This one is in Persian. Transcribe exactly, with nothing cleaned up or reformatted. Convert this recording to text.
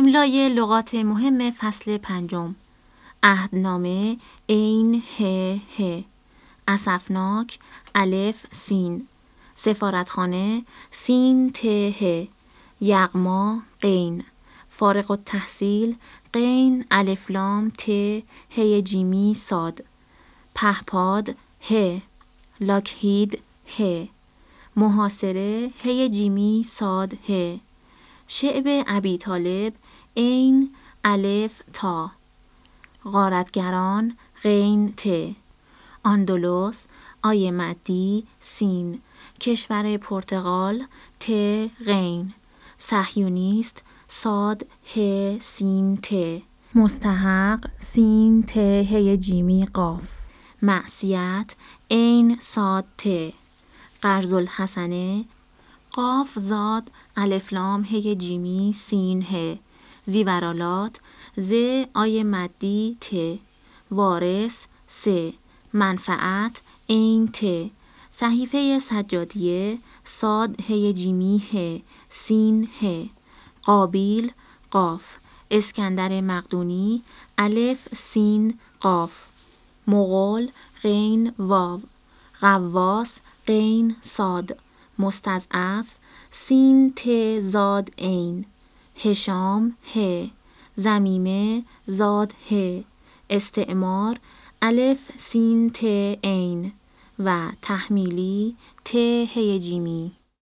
املای لغات مهم فصل پنجم. عهدنامه عین ه ه، اسفناک الف سین، سفارتخانه سین ت ه، یغما غین، فارغ التحصیل غین الف لام ت ه جیمی صاد، پهپاد ه، لاکهید ه، محاصره ه جیمی صاد ه، شعب ابی طالب عین الف تا، غارتگران غین ت، آندلس آی مدی سین، کشور پرتغال ت غین، صهیونیست صاد ه سین ت، مستحق سین ت ه جیمی قاف، معصیت عین صاد ت، قرض الحسنه قاف زاد الف لام ه جیمی سین ه، زیورالات ز آی مدی ت، وارث س، منفعت عین ت، صحیفه سجادیه صاد ه جیمی ه سین ه، قابیل قاف، اسکندر مقدونی الف سین قاف، مغول غین واو، غواص غین صاد، مستضعف سین ت زاد عین، هشام ه، ضمیمه زاد ه، استعمار الف سین ت عین و تحمیلی ت ه جیمی.